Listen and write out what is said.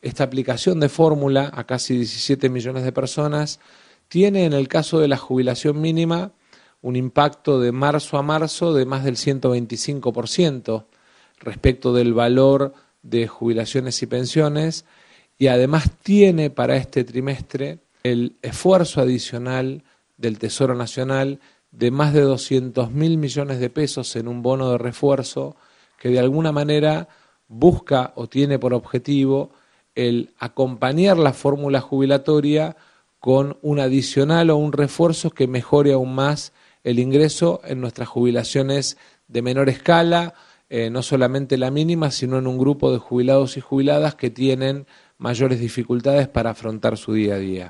esta aplicación de fórmula a casi 17 millones de personas tiene en el caso de la jubilación mínima un impacto de marzo a marzo de más del 125% respecto del valor de jubilaciones y pensiones, y además tiene para este trimestre el esfuerzo adicional del Tesoro Nacional de más de 200.000 millones de pesos en un bono de refuerzo que de alguna manera busca o tiene por objetivo el acompañar la fórmula jubilatoria con un adicional o un refuerzo que mejore aún más el ingreso en nuestras jubilaciones de menor escala, no solamente la mínima, sino en un grupo de jubilados y jubiladas que tienen mayores dificultades para afrontar su día a día.